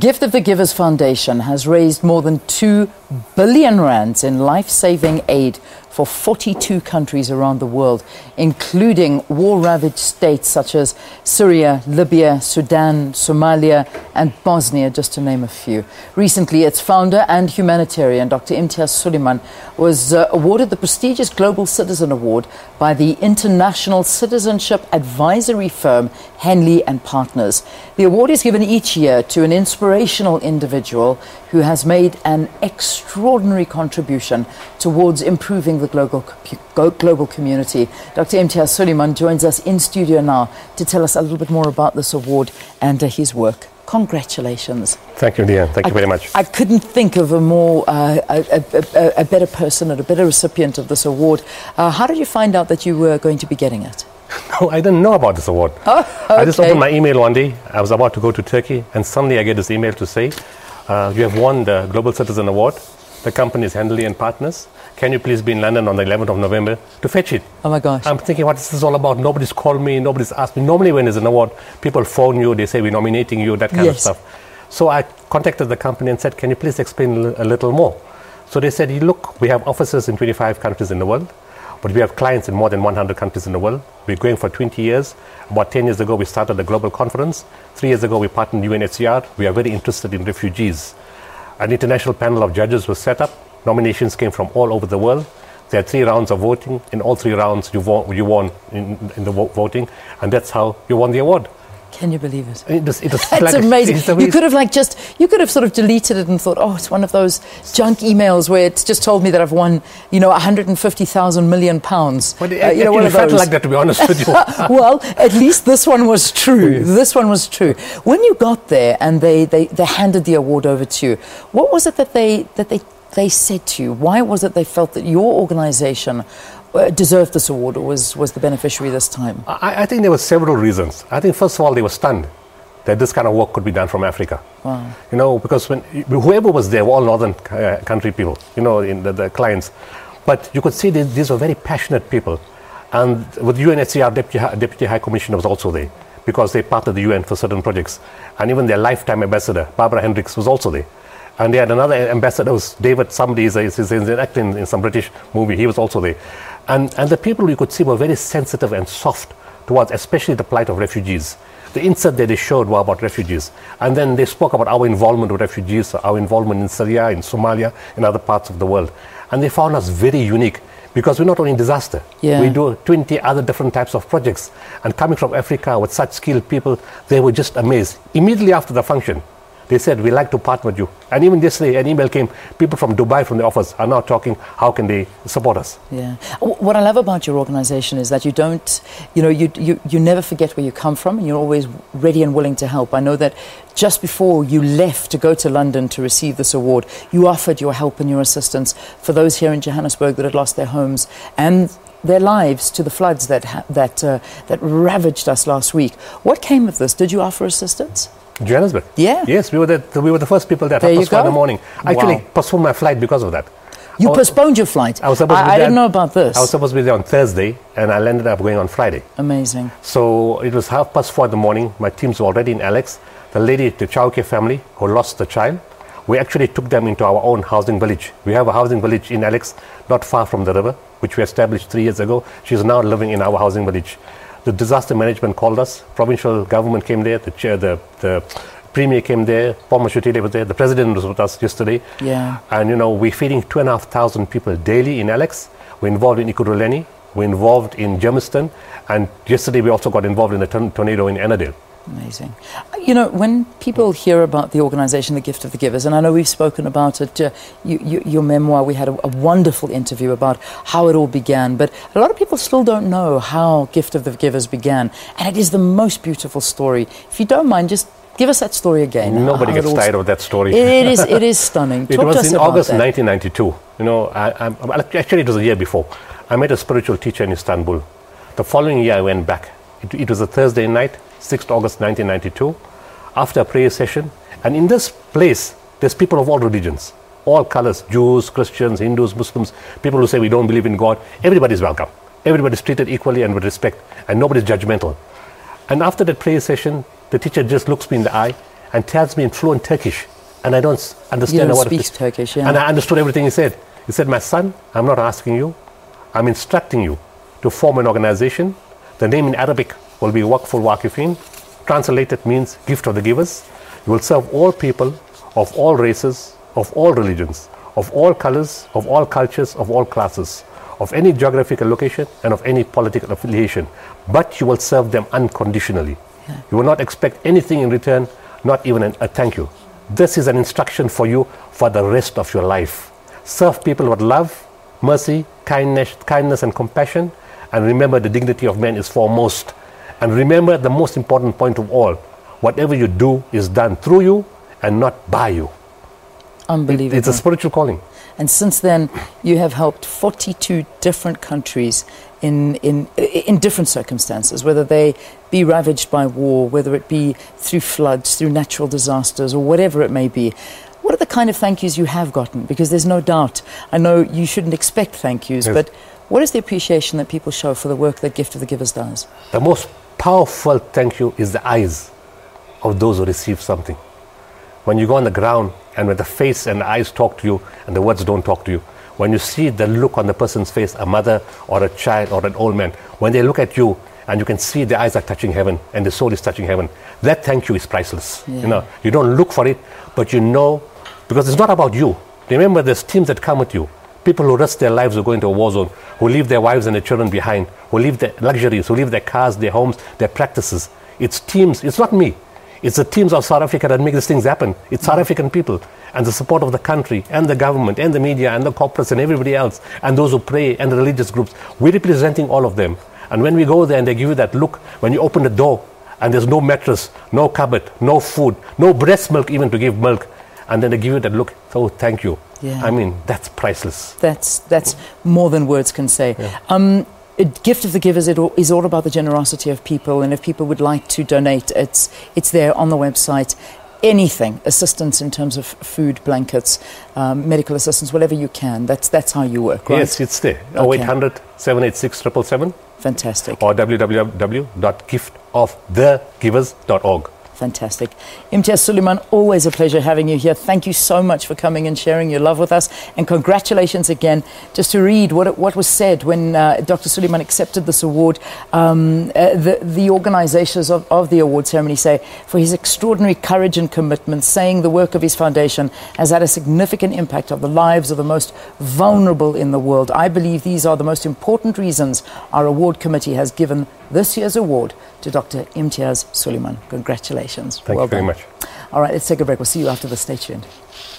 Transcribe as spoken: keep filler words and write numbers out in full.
Gift of the Givers Foundation has raised more than two billion rands in life-saving aid for forty-two countries around the world, including war-ravaged states such as Syria, Libya, Sudan, Somalia and Bosnia, just to name a few. Recently, its founder and humanitarian, Doctor Imtiaz Sooliman, was uh, awarded the prestigious Global Citizen Award by the international citizenship advisory firm Henley and Partners. The award is given each year to an inspirational individual who has made an extraordinary contribution towards improving the global, global community. Doctor Imtiaz Sooliman joins us in studio now to tell us a little bit more about this award and uh, his work. Congratulations. Thank you, Deanne. Thank I, you very much. I couldn't think of a more, uh, a, a, a better person and a better recipient of this award. Uh, how did you find out that you were going to be getting it? No, I didn't know about this award. Oh, okay. I just opened my email one day. I was about to go to Turkey, and suddenly I get this email to say, uh, you have won the Global Citizen Award. The company is Henley and Partners. Can you please be in London on the eleventh of November to fetch it? Oh my gosh. I'm thinking, what is this all about? Nobody's called me, nobody's asked me. Normally when there's an award, people phone you, they say, we're nominating you, that kind yes. of stuff. So I contacted the company and said, can you please explain a little more? So they said, look, we have offices in twenty-five countries in the world, but we have clients in more than one hundred countries in the world. We're going for twenty years. About ten years ago, we started a global conference. Three years ago, we partnered with U N H C R. We are very interested in refugees. An international panel of judges was set up. Nominations came from all over the world. There are three rounds of voting. In all three rounds, you won, you won in, in the vo- voting, and that's how you won the award. Can you believe it? It was, it was That's like, amazing. It's amazing. You could have like just, you could have sort of deleted it and thought, oh, it's one of those junk emails where it's just told me that I've won, you know, one hundred fifty thousand million pounds. But it, uh, you it, know, it one of felt those. like that, to be honest with you. Well, at least this one was true. Yes. This one was true. When you got there and they, they, they handed the award over to you, what was it that they that they they said to you? Why was it they felt that your organisation uh, deserved this award or was, was the beneficiary this time? I, I think there were several reasons. I think first of all, they were stunned that this kind of work could be done from Africa. Wow. You know, because when whoever was there were all northern uh, country people, you know, in the, the clients. But you could see that these were very passionate people. And with U N H C R, Deputy, Deputy High Commissioner was also there because they partnered the U N for certain projects. And even their lifetime ambassador, Barbara Hendricks, was also there. And they had another ambassador, was David, somebody is, is, is an actor in, in some British movie, he was also there. And, and the people you could see were very sensitive and soft towards especially the plight of refugees. The insert that they showed were about refugees. And then they spoke about our involvement with refugees, our involvement in Syria, in Somalia, in other parts of the world. And they found us very unique because we're not only in disaster. Yeah. We do twenty other different types of projects. And coming from Africa with such skilled people, they were just amazed. Immediately after the function, they said, we'd like to partner with you. And even yesterday, an email came, people from Dubai, from the office, are now talking, how can they support us? Yeah. What I love about your organisation is that you don't, you know, you, you, you never forget where you come from and you're always ready and willing to help. I know that just before you left to go to London to receive this award, you offered your help and your assistance for those here in Johannesburg that had lost their homes and their lives to the floods that, ha- that, uh, that ravaged us last week. What came of this? Did you offer assistance? Johannesburg? Yeah. Yes, we were the, we were the first people there. There you Half past four in go. the morning. I actually Wow. postponed my flight because of that. You I, postponed your flight? I was supposed to be I, I there, didn't know about this. I was supposed to be there on Thursday, and I ended up going on Friday. Amazing. So it was half past four in the morning. My teams were already in Alex. The lady, the childcare family who lost the child, we actually took them into our own housing village. We have a housing village in Alex, not far from the river, which we established three years ago. She's now living in our housing village. The disaster management called us. Provincial government came there. The chair, the, the Premier came there, Paul Mashutile was there, the President was with us yesterday. Yeah. And, you know, we're feeding two and a half thousand people daily in Alex. We're involved in Ekurhuleni, we're involved in Germiston, and yesterday we also got involved in the ton- tornado in Annandale. Amazing. You know, when people hear about the organisation, The Gift of the Givers, and I know we've spoken about it, uh, you, you, your memoir, we had a, a wonderful interview about how it all began, but a lot of people still don't know how Gift of the Givers began, and it is the most beautiful story. If you don't mind, just give us that story again. Nobody gets tired of that story. It, it is. It is stunning. It Talk to was us in about August that. nineteen ninety-two. You know, I, I, actually it was a year before. I met a spiritual teacher in Istanbul. The following year I went back. It, it was a Thursday night, sixth of August nineteen ninety-two, after a prayer session. And in this place, there's people of all religions, all colors, Jews, Christians, Hindus, Muslims, people who say we don't believe in God. Everybody's welcome. Everybody's treated equally and with respect, and nobody's judgmental. And after that prayer session, the teacher just looks me in the eye and tells me in fluent Turkish, and I don't s- understand You don't what speak it is. Turkish, yeah. And I understood everything he said. He said, my son, I'm not asking you, I'm instructing you to form an organization. The name in Arabic will be Waqful Waqifin. Translated means gift of the givers. You will serve all people of all races, of all religions, of all colors, of all cultures, of all classes, of any geographical location and of any political affiliation. But you will serve them unconditionally. Yeah. You will not expect anything in return, not even an, a thank you. This is an instruction for you for the rest of your life. Serve people with love, mercy, kindness, kindness and compassion, and remember the dignity of man is foremost. And remember the most important point of all, whatever you do is done through you and not by you. Unbelievable. It's a spiritual calling. And since then, you have helped forty-two different countries in, in, in different circumstances, whether they be ravaged by war, whether it be through floods, through natural disasters, or whatever it may be. What are the kind of thank yous you have gotten? Because there's no doubt, I know you shouldn't expect thank yous, Yes. but what is the appreciation that people show for the work that Gift of the Givers does? The most powerful thank you is the eyes of those who receive something. When you go on the ground and when the face and the eyes talk to you and the words don't talk to you, when you see the look on the person's face, a mother or a child or an old man, when they look at you and you can see the eyes are touching heaven and the soul is touching heaven, that thank you is priceless. Yeah. You know, you don't look for it, but you know, because it's not about you. Remember, there's teams that come with you. People who risk their lives who go into a war zone, who leave their wives and their children behind, who leave their luxuries, who leave their cars, their homes, their practices. It's teams, it's not me. It's the teams of South Africa that make these things happen. It's South African people and the support of the country and the government and the media and the corporates and everybody else and those who pray and the religious groups. We're representing all of them. And when we go there and they give you that look, when you open the door and there's no mattress, no cupboard, no food, no breast milk even to give milk, and then they give you that look, oh, thank you. Yeah. I mean, that's priceless. That's, that's more than words can say. Yeah. Um, A Gift of the Givers it all, is all about the generosity of people, and if people would like to donate, it's it's there on the website. Anything, assistance in terms of food, blankets, um, medical assistance, whatever you can. That's that's how you work, right? Yes, it's there. oh eight hundred, seven eight six, seven seven seven Fantastic. or w w w dot gift of the givers dot org. Fantastic. Imtiaz Sooliman, always a pleasure having you here. Thank you so much for coming and sharing your love with us. And congratulations again. Just to read what what was said when uh, Doctor Sooliman accepted this award, um, uh, the, the organizations of, of the award ceremony say, for his extraordinary courage and commitment, saying the work of his foundation has had a significant impact on the lives of the most vulnerable in the world. I believe these are the most important reasons our award committee has given this year's award to Doctor Imtiaz Sooliman. Congratulations. Thank well you very done. much. All right, let's take a break. We'll see you after this. Stay tuned.